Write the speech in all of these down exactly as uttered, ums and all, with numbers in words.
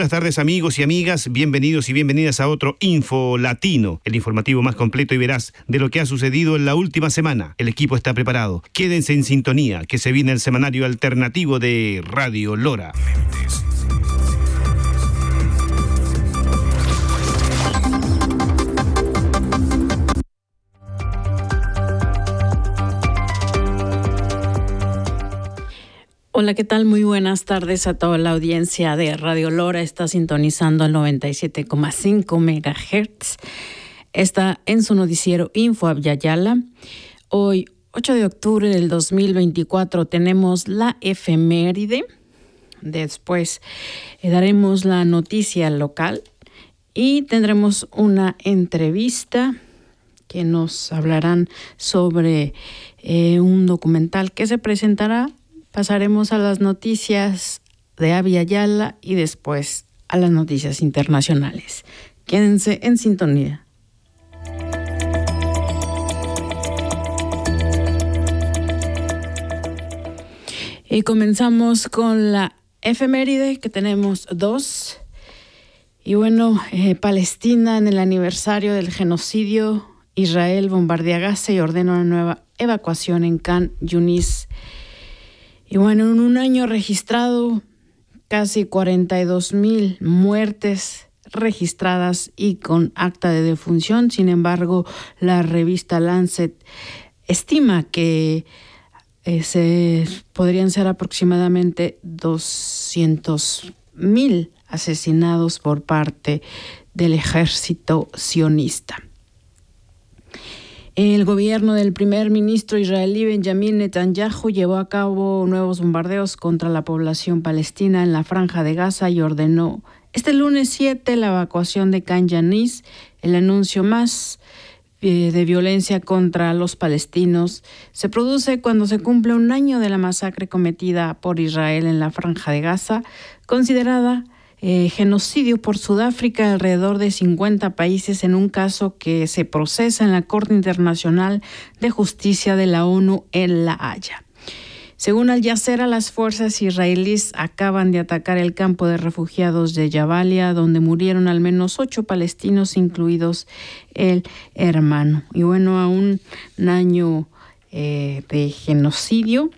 buenas tardes amigos y amigas, bienvenidos y bienvenidas a otro Info Latino, el informativo más completo y veraz de lo que ha sucedido en la última semana. El equipo está preparado, quédense en sintonía, que se viene el semanario alternativo de Radio Lora. Hola, ¿qué tal? Muy buenas tardes a toda la audiencia de Radio Lora. Está sintonizando al noventa y siete coma cinco megahertz. Está en su noticiero Info Abya-Yala. Hoy, ocho de octubre del dos mil veinticuatro, tenemos la efeméride. Después eh, daremos la noticia local y tendremos una entrevista que nos hablarán sobre eh, un documental que se presentará. Pasaremos a las noticias de Abya-Yala y después a las noticias internacionales. Quédense en sintonía. Y comenzamos con la efeméride, que tenemos dos. Y bueno, eh, Palestina en el aniversario del genocidio. Israel bombardea Gaza y ordena una nueva evacuación en Khan Yunis. Y bueno, en un año registrado casi cuarenta y dos mil muertes registradas y con acta de defunción. Sin embargo, la revista Lancet estima que eh, se, podrían ser aproximadamente doscientos mil asesinados por parte del ejército sionista. El gobierno del primer ministro israelí Benjamin Netanyahu llevó a cabo nuevos bombardeos contra la población palestina en la Franja de Gaza y ordenó este lunes siete la evacuación de Khan Yunis, el anuncio más eh, de violencia contra los palestinos. Se produce cuando se cumple un año de la masacre cometida por Israel en la Franja de Gaza, considerada Eh, genocidio por Sudáfrica, alrededor de cincuenta países, en un caso que se procesa en la Corte Internacional de Justicia de la ONU en La Haya. Según Al Jazeera, las fuerzas israelíes acaban de atacar el campo de refugiados de Jabalia, donde murieron al menos ocho palestinos, incluidos el hermano. Y bueno, a un año eh, de genocidio,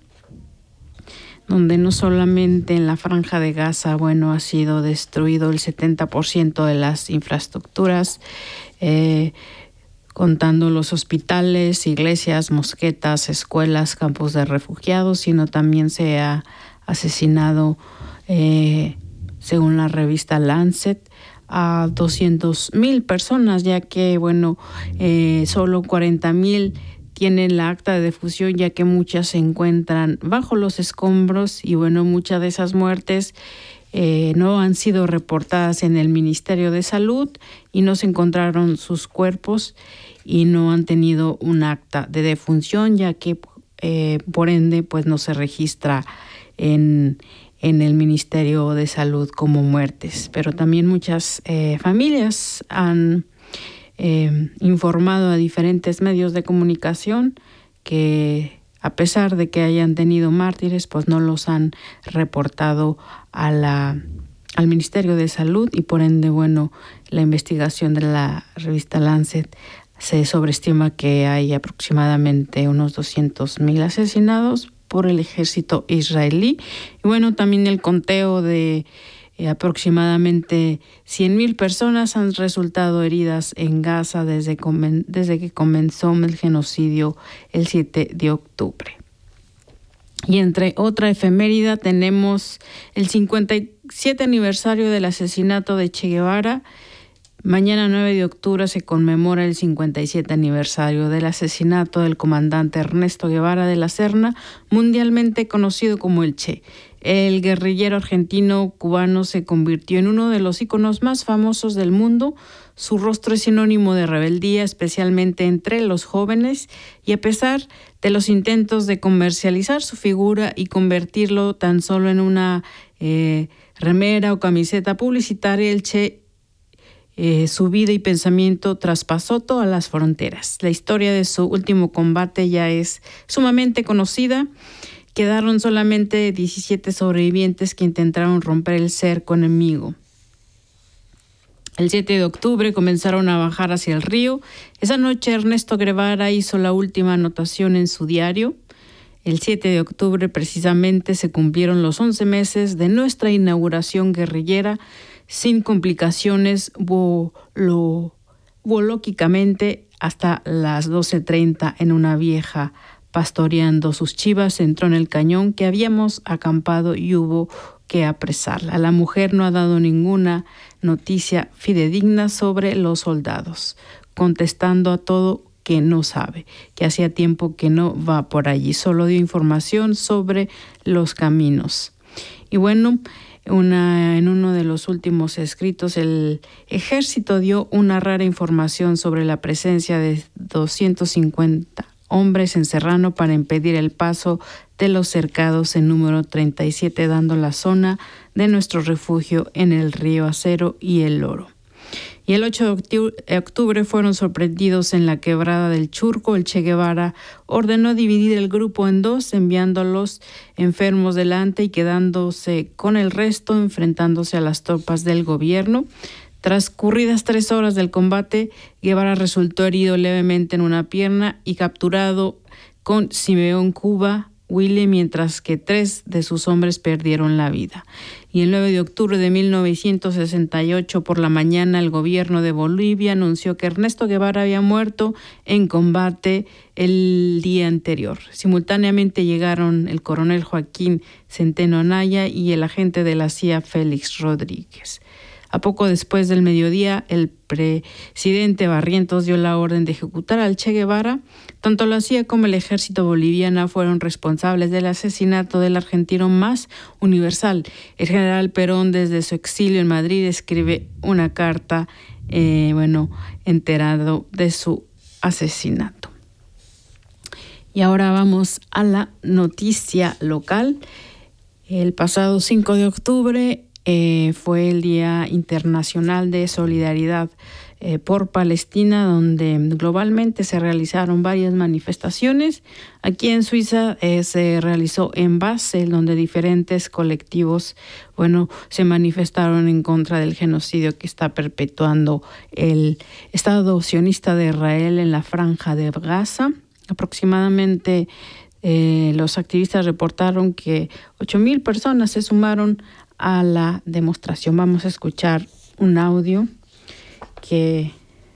donde no solamente en la Franja de Gaza, bueno, ha sido destruido el setenta por ciento de las infraestructuras, eh, contando los hospitales, iglesias, mosquetas, escuelas, campos de refugiados, sino también se ha asesinado, eh, según la revista Lancet, a doscientas mil personas, ya que, bueno, eh, solo cuarenta mil tienen la acta de defunción, ya que muchas se encuentran bajo los escombros y bueno, muchas de esas muertes eh, no han sido reportadas en el Ministerio de Salud y no se encontraron sus cuerpos y no han tenido un acta de defunción, ya que eh, por ende pues no se registra en, en el Ministerio de Salud como muertes. Pero también muchas eh, familias han Eh, informado a diferentes medios de comunicación que a pesar de que hayan tenido mártires, pues no los han reportado a la, al Ministerio de Salud y por ende, bueno, la investigación de la revista Lancet se sobreestima que hay aproximadamente unos doscientos mil asesinados por el ejército israelí. Y bueno, también el conteo de Eh, aproximadamente cien mil personas han resultado heridas en Gaza desde, comen- desde que comenzó el genocidio el siete de octubre. Y entre otra efeméride tenemos el cincuenta y siete aniversario del asesinato de Che Guevara. Mañana nueve de octubre se conmemora el cincuenta y siete aniversario del asesinato del comandante Ernesto Guevara de la Serna, mundialmente conocido como el Che. El guerrillero argentino-cubano se convirtió en uno de los íconos más famosos del mundo. Su rostro es sinónimo de rebeldía, especialmente entre los jóvenes, y a pesar de los intentos de comercializar su figura y convertirlo tan solo en una eh, remera o camiseta publicitaria, el Che Eh, su vida y pensamiento traspasó todas las fronteras. La historia de su último combate ya es sumamente conocida. Quedaron solamente diecisiete sobrevivientes que intentaron romper el cerco enemigo. El siete de octubre comenzaron a bajar hacia el río. Esa noche Ernesto Guevara hizo la última anotación en su diario. El siete de octubre precisamente se cumplieron los once meses de nuestra inauguración guerrillera sin complicaciones voló, volóquicamente hasta las doce treinta en una vieja pastoreando sus chivas entró en el cañón que habíamos acampado y hubo que apresarla. La mujer no ha dado ninguna noticia fidedigna sobre los soldados, contestando a todo que no sabe, que hacía tiempo que no va por allí, solo dio información sobre los caminos. Y bueno, una, en uno de los últimos escritos, el ejército dio una rara información sobre la presencia de doscientos cincuenta hombres en Serrano para impedir el paso de los cercados en número treinta y siete, dando la zona de nuestro refugio en el río Acero y el Oro. Y el ocho de octubre fueron sorprendidos en la quebrada del Churco. El Che Guevara ordenó dividir el grupo en dos, enviando a los enfermos delante y quedándose con el resto, enfrentándose a las tropas del gobierno. Transcurridas tres horas del combate, Guevara resultó herido levemente en una pierna y capturado con Simeón Cuba Huile, mientras que tres de sus hombres perdieron la vida. Y el nueve de octubre de mil novecientos sesenta y ocho por la mañana, el gobierno de Bolivia anunció que Ernesto Guevara había muerto en combate el día anterior. Simultáneamente llegaron el coronel Joaquín Centeno Anaya y el agente de la C I A Félix Rodríguez. A poco después del mediodía, el presidente Barrientos dio la orden de ejecutar al Che Guevara. Tanto la C I A como el ejército boliviano fueron responsables del asesinato del argentino más universal. El general Perón, desde su exilio en Madrid, escribe una carta, eh, bueno, enterado de su asesinato. Y ahora vamos a la noticia local. El pasado cinco de octubre, Eh, fue el Día Internacional de Solidaridad eh, por Palestina, donde globalmente se realizaron varias manifestaciones. Aquí en Suiza eh, se realizó en Basel, donde diferentes colectivos, bueno, se manifestaron en contra del genocidio que está perpetuando el Estado sionista de Israel en la Franja de Gaza. Aproximadamente eh, los activistas reportaron que ocho mil personas se sumaron a la demostración. Vamos a escuchar un audio que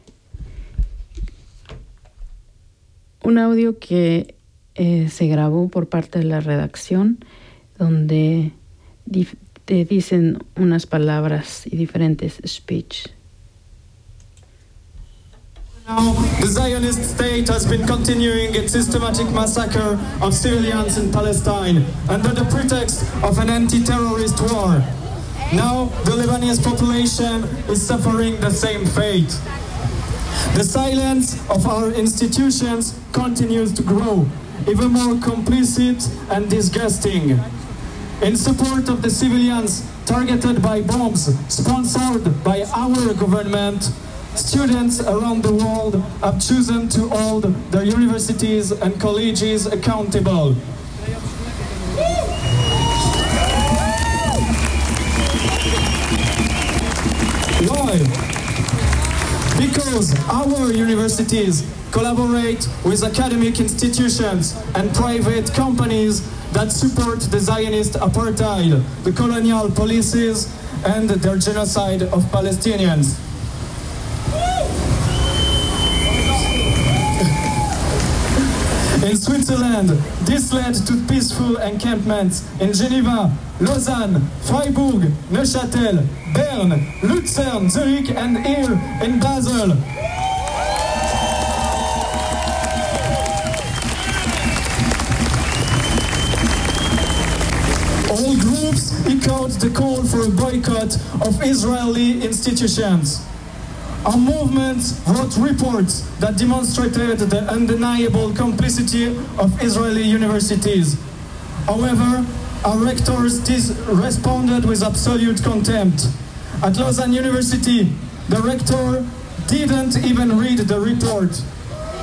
un audio que eh, se grabó por parte de la redacción, donde dif- te dicen unas palabras y diferentes speech. Now, the Zionist state has been continuing its systematic massacre of civilians in Palestine under the pretext of an anti-terrorist war. Now, the Lebanese population is suffering the same fate. The silence of our institutions continues to grow, even more complicit and disgusting. In support of the civilians targeted by bombs sponsored by our government, students around the world have chosen to hold their universities and colleges accountable. Why? Because our universities collaborate with academic institutions and private companies that support the Zionist apartheid, the colonial policies, and their genocide of Palestinians. In Switzerland, this led to peaceful encampments in Geneva, Lausanne, Freiburg, Neuchâtel, Bern, Lucerne, Zurich, and here in Basel. All groups echoed the call for a boycott of Israeli institutions. Our movement wrote reports that demonstrated the undeniable complicity of Israeli universities. However, our rectors responded with absolute contempt. At Lausanne University, the rector didn't even read the report.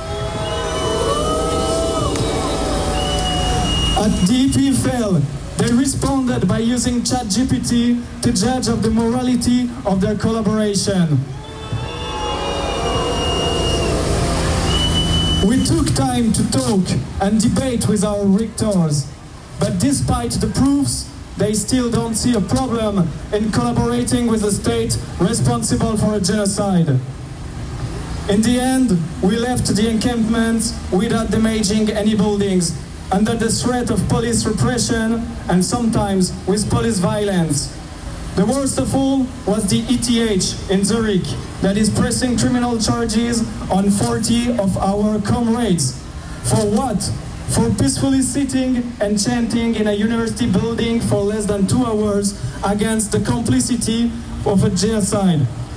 At D P F L, they responded by using ChatGPT to judge of the morality of their collaboration. We took time to talk and debate with our rectors, but despite the proofs, they still don't see a problem in collaborating with the state responsible for a genocide. In the end, we left the encampments without damaging any buildings, under the threat of police repression and sometimes with police violence. The worst of all was the E T H in Zurich that is pressing criminal charges on forty of our comrades. For what? For peacefully sitting and chanting in a university building for less than two hours against the complicity of a genocide.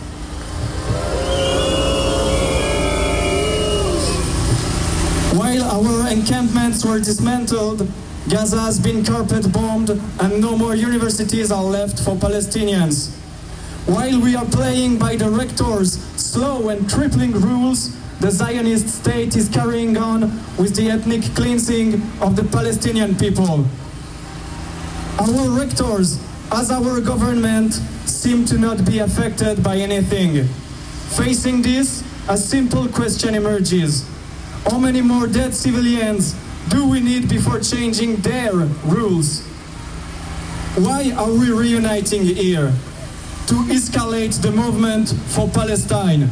While our encampments were dismantled, Gaza has been carpet bombed and no more universities are left for Palestinians. While we are playing by the rectors' slow and crippling rules, the Zionist state is carrying on with the ethnic cleansing of the Palestinian people. Our rectors, as our government, seem to not be affected by anything. Facing this, a simple question emerges. How many more dead civilians do we need before changing their rules? Why are we reuniting here? To escalate the movement for Palestine.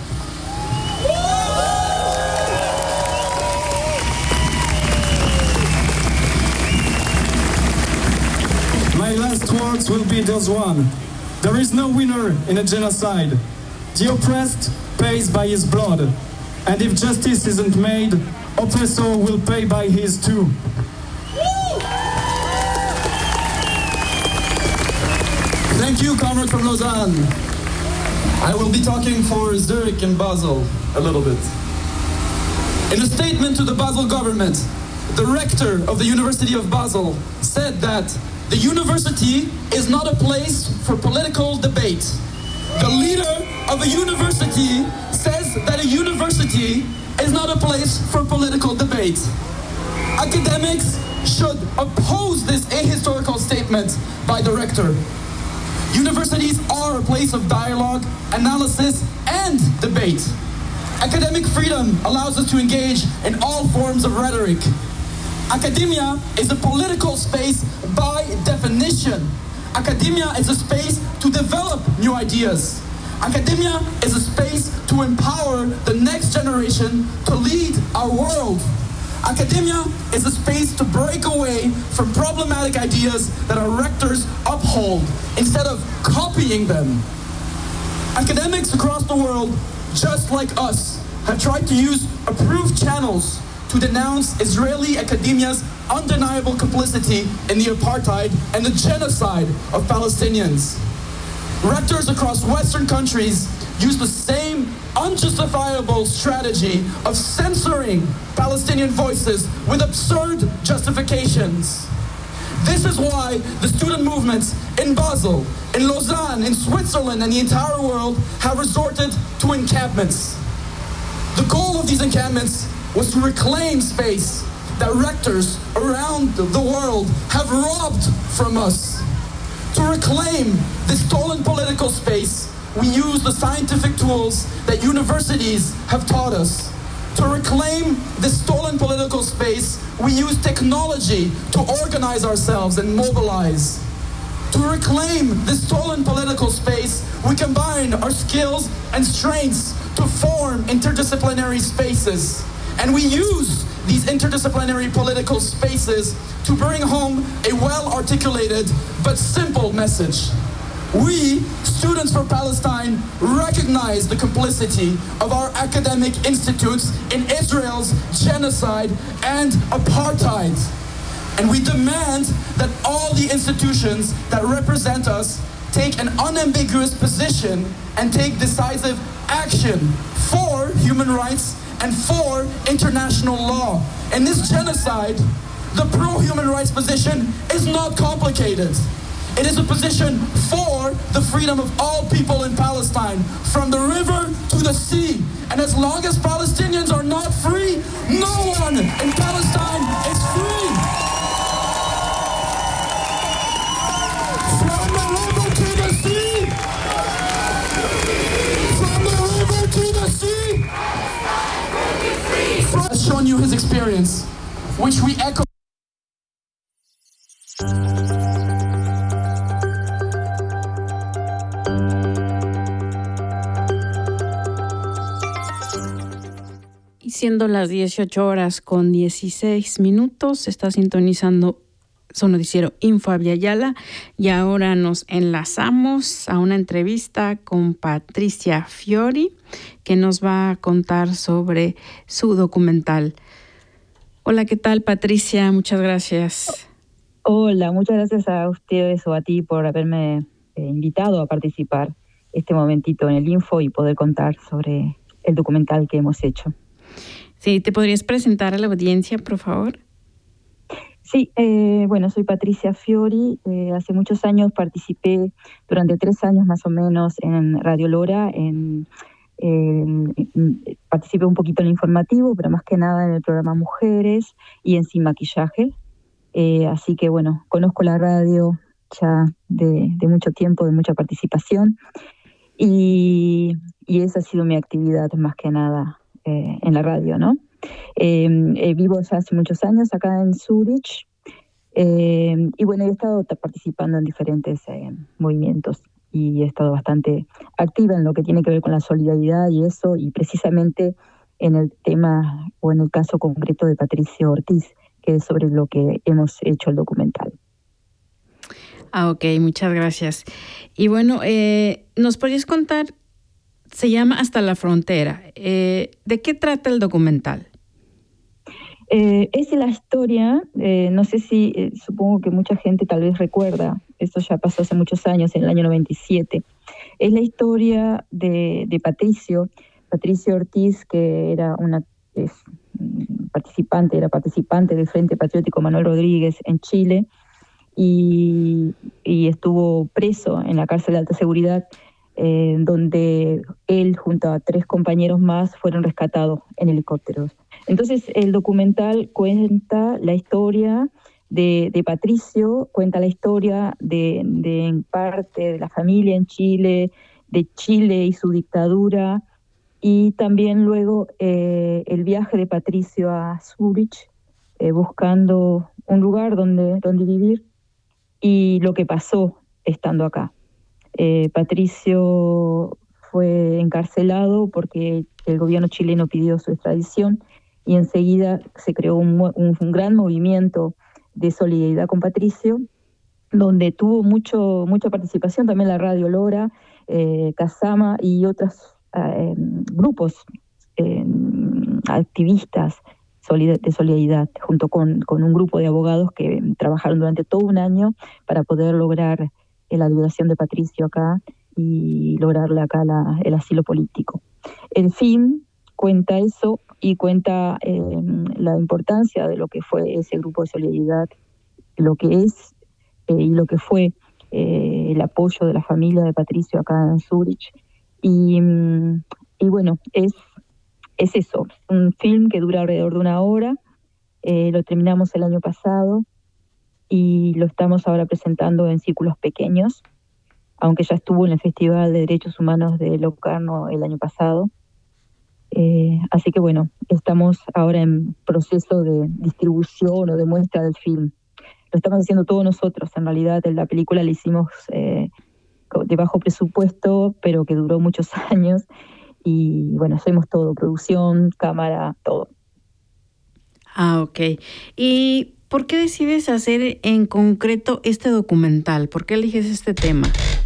My last words will be this one. There is no winner in a genocide. The oppressed pays by his blood. And if justice isn't made, oppressor will pay by his too. Thank you, comrade from Lausanne. I will be talking for Zurich and Basel a little bit. In a statement to the Basel government, the rector of the University of Basel said that the university is not a place for political debate. The leader of a university says that a university is not a place for political debate. Academics should oppose this ahistorical statement by the rector. Universities are a place of dialogue, analysis, and debate. Academic freedom allows us to engage in all forms of rhetoric. Academia is a political space by definition. Academia is a space to develop new ideas. Academia is a space to empower the next generation to lead our world. Academia is a space to break away from problematic ideas that our rectors uphold instead of copying them. Academics across the world, just like us, have tried to use approved channels to denounce Israeli academia's undeniable complicity in the apartheid and the genocide of Palestinians. Rectors across Western countries use the same unjustifiable strategy of censoring Palestinian voices with absurd justifications. This is why the student movements in Basel, in Lausanne, in Switzerland, and the entire world have resorted to encampments. The goal of these encampments was to reclaim space that rectors around the world have robbed from us. To reclaim this stolen political space, we use the scientific tools that universities have taught us. To reclaim this stolen political space, we use technology to organize ourselves and mobilize. To reclaim this stolen political space, we combine our skills and strengths to form interdisciplinary spaces. And we use these interdisciplinary political spaces to bring home a well-articulated but simple message. We, Students for Palestine, recognize the complicity of our academic institutes in Israel's genocide and apartheid. And we demand that all the institutions that represent us take an unambiguous position and take decisive action for human rights and for international law. In this genocide, the pro-human rights position is not complicated. It is a position for the freedom of all people in Palestine, from the river to the sea. And as long as Palestinians are not free, no one in Palestine is free. has shown you his experience, which we echo. Siendo las dieciocho horas con dieciséis minutos, está sintonizando su noticiero Info Abya-Yala y ahora nos enlazamos a una entrevista con Patricia Fiori, que nos va a contar sobre su documental. Hola, ¿qué tal, Patricia? Muchas gracias. Hola, muchas gracias a ustedes o a ti por haberme eh, invitado a participar este momentito en el Info y poder contar sobre el documental que hemos hecho. Sí, ¿te podrías presentar a la audiencia, por favor? Sí, eh, bueno, soy Patricia Fiori. Eh, hace muchos años participé, durante tres años más o menos, en Radio Lora. En, en, en, participé un poquito en el informativo, pero más que nada en el programa Mujeres y en Sin Maquillaje. Eh, así que, bueno, conozco la radio ya de, de mucho tiempo, de mucha participación. Y, y esa ha sido mi actividad más que nada. Eh, en la radio, ¿no? Eh, eh, vivo ya hace muchos años acá en Zurich eh, y bueno, he estado participando en diferentes eh, movimientos y he estado bastante activa en lo que tiene que ver con la solidaridad y eso, y precisamente en el tema o en el caso concreto de Patricio Ortiz, que es sobre lo que hemos hecho el documental. Ah, ok, muchas gracias. Y bueno, eh, ¿nos podrías contar? Se llama Hasta la Frontera. Eh, ¿De qué trata el documental? Eh, es la historia, eh, no sé si, eh, supongo que mucha gente tal vez recuerda, esto ya pasó hace muchos años, en el año noventa y siete. Es la historia de, de Patricio, Patricio Ortiz, que era una es, participante, era participante del Frente Patriótico Manuel Rodríguez en Chile y, y estuvo preso en la cárcel de alta seguridad, Eh, donde él junto a tres compañeros más fueron rescatados en helicópteros. Entonces el documental cuenta la historia de, de Patricio, cuenta la historia de, de en parte de la familia en Chile, de Chile y su dictadura, y también luego eh, el viaje de Patricio a Zurich, eh, buscando un lugar donde, donde vivir, y lo que pasó estando acá. Eh, Patricio fue encarcelado porque el gobierno chileno pidió su extradición y enseguida se creó un, un, un gran movimiento de solidaridad con Patricio, donde tuvo mucho, mucha participación también la Radio Lora, eh, Casama y otros eh, grupos eh, activistas de solidaridad, junto con, con un grupo de abogados que trabajaron durante todo un año para poder lograr la liberación de Patricio acá y lograrle acá la, el asilo político. El film cuenta eso y cuenta eh, la importancia de lo que fue ese grupo de solidaridad, lo que es eh, y lo que fue eh, el apoyo de la familia de Patricio acá en Zurich. Y, y bueno, es, es eso, un film que dura alrededor de una hora, eh, lo terminamos el año pasado, y lo estamos ahora presentando en círculos pequeños, aunque ya estuvo en el Festival de Derechos Humanos de Locarno el año pasado. Eh, así que bueno, estamos ahora en proceso de distribución o de muestra del film. Lo estamos haciendo todos nosotros, en realidad la película la hicimos eh, de bajo presupuesto, pero que duró muchos años, y bueno, hacemos todo, producción, cámara, todo. Ah, ok. Y ¿por qué decides hacer en concreto este documental? ¿Por qué eliges este tema?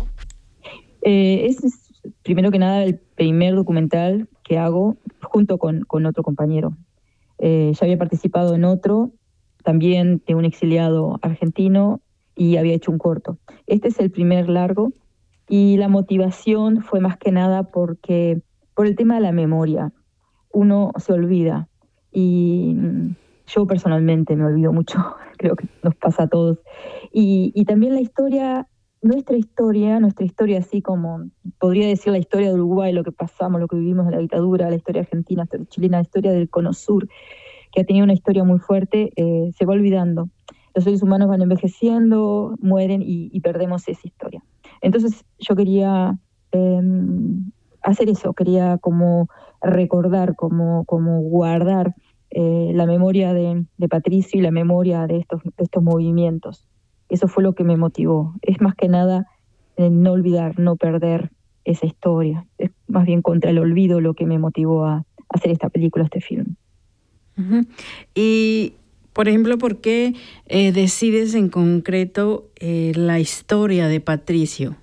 Eh, es, primero que nada, el primer documental que hago junto con, con otro compañero. Eh, ya había participado en otro, también de un exiliado argentino, y había hecho un corto. Este es el primer largo, y la motivación fue más que nada porque, por el tema de la memoria. Uno se olvida, y yo personalmente me olvido mucho, creo que nos pasa a todos. Y, y también la historia, nuestra historia, nuestra historia así como, podría decir la historia de Uruguay, lo que pasamos, lo que vivimos en la dictadura, la historia argentina, la historia chilena, la historia del Cono Sur, que ha tenido una historia muy fuerte, eh, se va olvidando. Los seres humanos van envejeciendo, mueren y, y perdemos esa historia. Entonces yo quería eh, hacer eso, quería como recordar, como, como guardar eh, la memoria de, de Patricio y la memoria de estos, de estos movimientos. Eso fue lo que me motivó. Es más que nada eh, no olvidar, no perder esa historia. Es más bien contra el olvido lo que me motivó a, a hacer esta película, este film. Uh-huh. Y, por ejemplo, ¿por qué eh, decides en concreto eh, la historia de Patricio?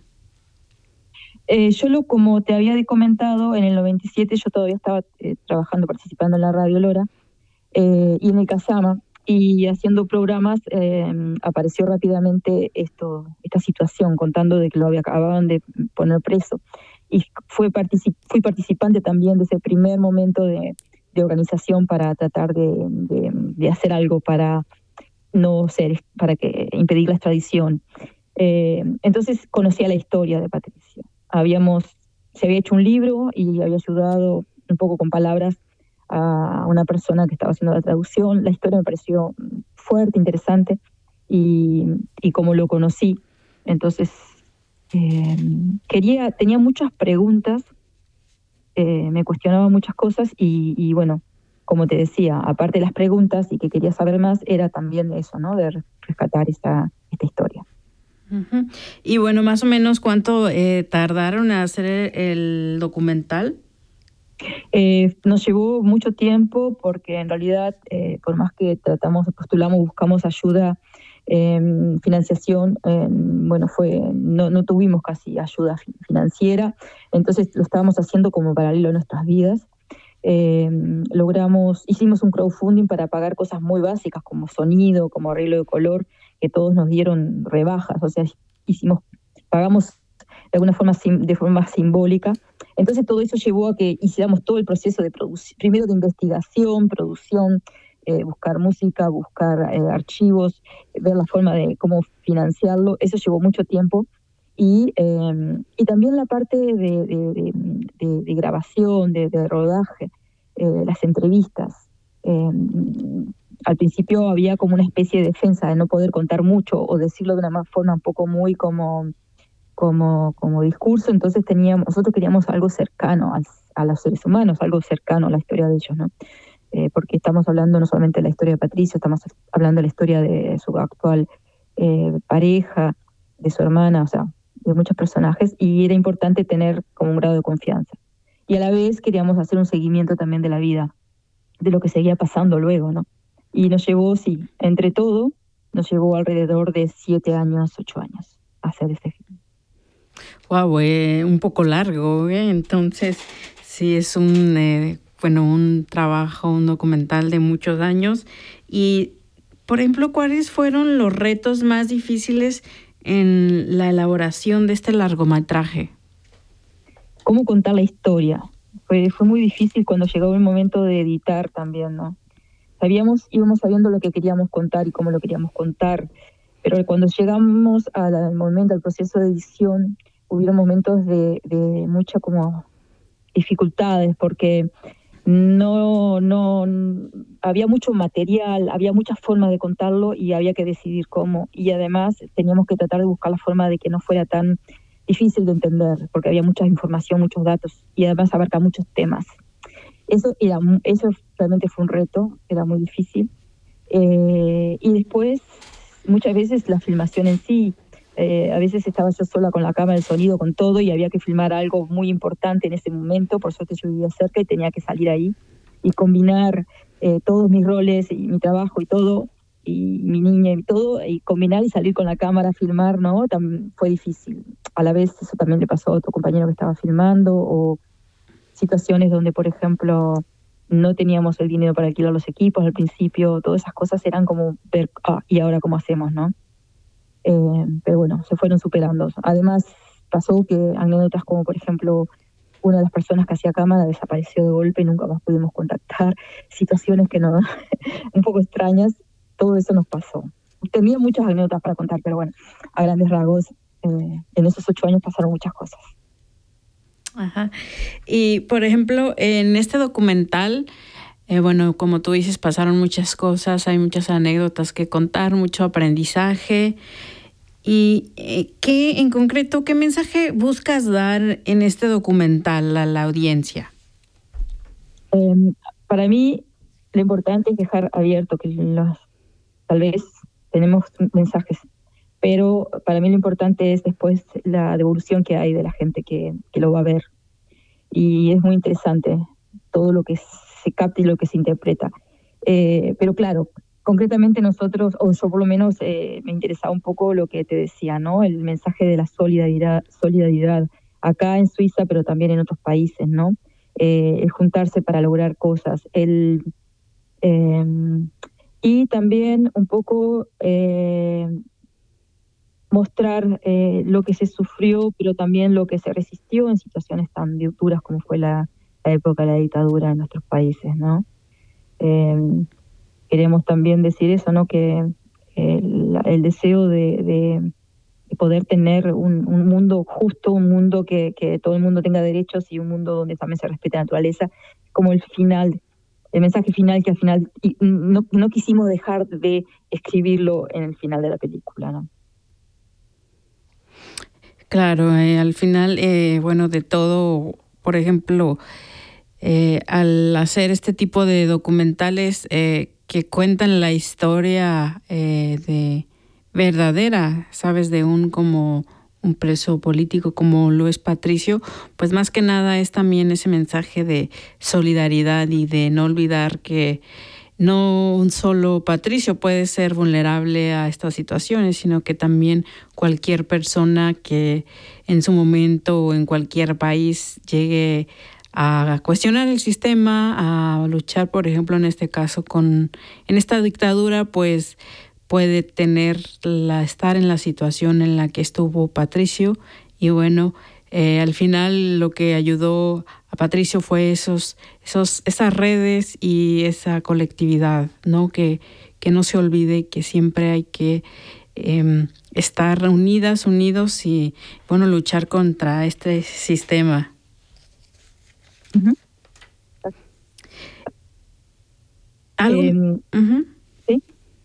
Eh, yo, lo, como te había comentado, en el noventa y siete yo todavía estaba eh, trabajando, participando en la Radio Lora eh, y en el Casama, y haciendo programas eh, apareció rápidamente esto, esta situación, contando de que lo había, acababan de poner preso. Y fue particip, fui participante también de ese primer momento de, de organización para tratar de, de, de hacer algo para no ser, para que impedir la extradición. Eh, entonces conocía la historia de Patricio. Habíamos, se había hecho un libro y había ayudado un poco con palabras a una persona que estaba haciendo la traducción. La historia me pareció fuerte, interesante, y, y como lo conocí, entonces eh, quería, tenía muchas preguntas, eh, me cuestionaba muchas cosas y, y bueno, como te decía, aparte de las preguntas y que quería saber más, era también eso, ¿no? De rescatar esta, esta historia. Uh-huh. Y bueno, más o menos, ¿cuánto eh, tardaron en hacer el documental? Eh, nos llevó mucho tiempo porque en realidad, eh, por más que tratamos, postulamos, buscamos ayuda, eh, financiación, eh, bueno, fue no, no tuvimos casi ayuda financiera, entonces lo estábamos haciendo como paralelo a nuestras vidas. Eh, logramos, hicimos un crowdfunding para pagar cosas muy básicas como sonido, como arreglo de color, que todos nos dieron rebajas, o sea, hicimos, pagamos de alguna forma, de forma simbólica. Entonces todo eso llevó a que hiciéramos todo el proceso de producción, primero de investigación, producción, eh, buscar música, buscar eh, archivos, ver la forma de cómo financiarlo. Eso llevó mucho tiempo. Y, eh, y también la parte de, de, de, de, de grabación, de, de rodaje, eh, las entrevistas. Eh, al principio había como una especie de defensa de no poder contar mucho o decirlo de una forma un poco muy como... Como, como discurso, entonces teníamos, nosotros queríamos algo cercano a, a los seres humanos, algo cercano a la historia de ellos, ¿no? Eh, porque estamos hablando no solamente de la historia de Patricio, estamos hablando de la historia de su actual eh, pareja, de su hermana, o sea, de muchos personajes, y era importante tener como un grado de confianza. Y a la vez queríamos hacer un seguimiento también de la vida, de lo que seguía pasando luego, ¿no? Y nos llevó, sí, entre todo, nos llevó alrededor de siete años, ocho años a hacer este film. Wow, eh, un poco largo, ¿eh? Entonces sí es un eh, bueno un trabajo, un documental de muchos años. Y por ejemplo, ¿cuáles fueron los retos más difíciles en la elaboración de este largometraje? ¿Cómo contar la historia? Fue, fue muy difícil cuando llegó el momento de editar también, ¿no? Sabíamos, íbamos sabiendo lo que queríamos contar y cómo lo queríamos contar, pero cuando llegamos al momento, al proceso de edición, hubieron momentos de, de mucha como dificultades porque no, no había mucho material, había muchas formas de contarlo y había que decidir cómo. Y además teníamos que tratar de buscar la forma de que no fuera tan difícil de entender, porque había mucha información, muchos datos y además abarca muchos temas. Eso, era, eso realmente fue un reto, era muy difícil. Eh, y después, muchas veces la filmación en sí. Eh, a veces estaba yo sola con la cámara, el sonido, con todo, y había que filmar algo muy importante en ese momento. Por suerte yo vivía cerca y tenía que salir ahí y combinar eh, todos mis roles y mi trabajo y todo, y mi niña y todo, y combinar y salir con la cámara a filmar, ¿no? También fue difícil. A la vez eso también le pasó a otro compañero que estaba filmando, o situaciones donde, por ejemplo, no teníamos el dinero para alquilar los equipos al principio. Todas esas cosas eran como ver, ah, ¿y ahora cómo hacemos, no? Eh, pero bueno, se fueron superando. Además, pasó que anécdotas como, por ejemplo, una de las personas que hacía cámara desapareció de golpe y nunca más pudimos contactar. Situaciones que no, un poco extrañas, todo eso nos pasó. Tenía muchas anécdotas para contar, pero bueno, a grandes rasgos, eh, en esos ocho años pasaron muchas cosas. Ajá. Y, por ejemplo, en este documental, eh, bueno, como tú dices, pasaron muchas cosas, hay muchas anécdotas que contar, mucho aprendizaje. ¿Y eh, qué, en concreto, qué mensaje buscas dar en este documental a la audiencia? Eh, para mí, lo importante es dejar abierto que los, tal vez tenemos mensajes, pero para mí lo importante es después la devolución que hay de la gente que, que lo va a ver. Y es muy interesante todo lo que se capta y lo que se interpreta. Eh, pero claro, concretamente nosotros, o yo por lo menos eh, me interesaba un poco lo que te decía, ¿no? El mensaje de la solidaridad, solidaridad acá en Suiza, pero también en otros países, ¿no? Eh, el juntarse para lograr cosas, el eh, y también un poco eh, mostrar eh, lo que se sufrió, pero también lo que se resistió en situaciones tan duras como fue la, la época de la dictadura en nuestros países, ¿no? Eh, queremos también decir eso, ¿no? Que el, el deseo de, de, de poder tener un, un mundo justo, un mundo que, que todo el mundo tenga derechos y un mundo donde también se respete la naturaleza, como el final, el mensaje final que al final y no, no quisimos dejar de escribirlo en el final de la película, ¿no? Claro, eh, al final, eh, bueno, de todo, por ejemplo, eh, al hacer este tipo de documentales eh, que cuentan la historia eh, de verdadera, ¿sabes? De un como un preso político como lo es Patricio, pues más que nada es también ese mensaje de solidaridad y de no olvidar que no un solo Patricio puede ser vulnerable a estas situaciones, sino que también cualquier persona que en su momento o en cualquier país llegue a cuestionar el sistema, a luchar, por ejemplo, en este caso con en esta dictadura, pues puede tener la estar en la situación en la que estuvo Patricio. Y bueno, eh, al final lo que ayudó a Patricio fue esos, esos, esas redes y esa colectividad, ¿no? Que, que no se olvide que siempre hay que eh, estar unidas, unidos y, bueno, luchar contra este sistema. Uh-huh. ¿Algo, eh, uh-huh. ¿sí?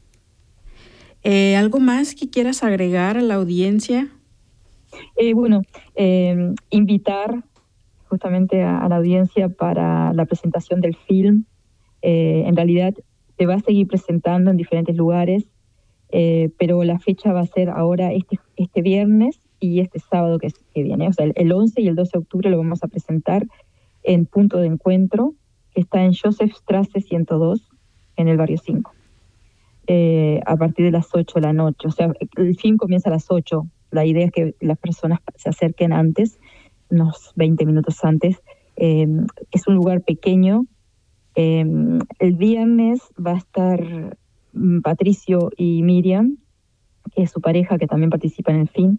eh, ¿Algo más que quieras agregar a la audiencia? Eh, bueno, eh, invitar justamente a, a la audiencia para la presentación del film. Eh, en realidad se va a seguir presentando en diferentes lugares, eh, pero la fecha va a ser ahora este, este viernes y este sábado que, que viene. O sea, el, el once y el doce de octubre lo vamos a presentar en Punto de Encuentro, que está en Josephstrasse ciento dos, en el barrio cinco, eh, a partir de las ocho de la noche. O sea, el film comienza a las ocho. La idea es que las personas se acerquen antes, unos veinte minutos antes. Eh, es un lugar pequeño. Eh, el viernes va a estar Patricio y Miriam, que es su pareja, que también participa en el film,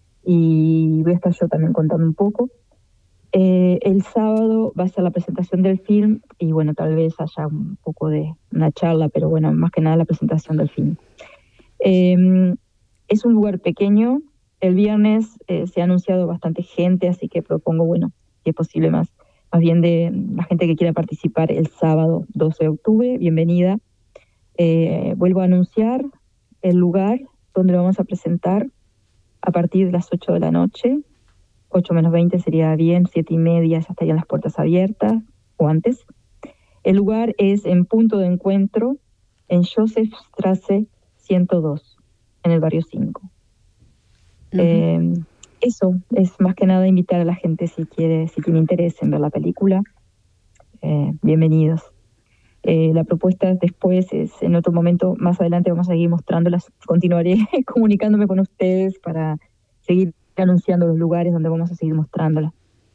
y voy a estar yo también contando un poco. Eh, el sábado va a ser la presentación del film y bueno, tal vez haya un poco de una charla, pero bueno, más que nada la presentación del film. Eh, es un lugar pequeño. El viernes eh, se ha anunciado bastante gente, así que propongo, bueno, si es posible más, más bien de la gente que quiera participar el sábado doce de octubre, bienvenida. Eh, vuelvo a anunciar el lugar donde lo vamos a presentar a partir de las ocho de la noche. ocho menos veinte sería bien, siete y media ya estarían las puertas abiertas, o antes. El lugar es en Punto de Encuentro, en Josephstrasse ciento dos, en el barrio cinco. Uh-huh. Eh, eso es más que nada invitar a la gente si quiere, si tiene interés en ver la película. Eh, bienvenidos. Eh, la propuesta después es, en otro momento, más adelante vamos a seguir mostrándolas. Continuaré comunicándome con ustedes para seguir anunciando los lugares donde vamos a seguir mostrándola.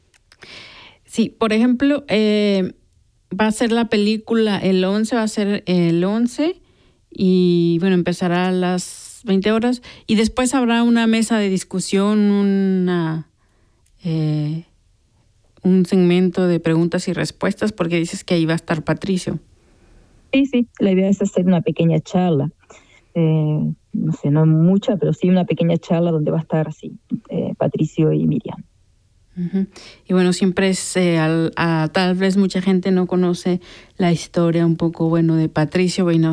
Sí, por ejemplo, eh, va a ser la película el once, va a ser el once y bueno, empezará a las veinte horas y después habrá una mesa de discusión, una eh, un segmento de preguntas y respuestas, porque dices que ahí va a estar Patricio. Sí, sí, la idea es hacer una pequeña charla. Eh, no sé, no mucha, pero sí una pequeña charla donde va a estar así, eh, Patricio y Miriam. Uh-huh. Y bueno, siempre es, eh, al, a, tal vez mucha gente no conoce la historia un poco, bueno, de Patricio. Bueno,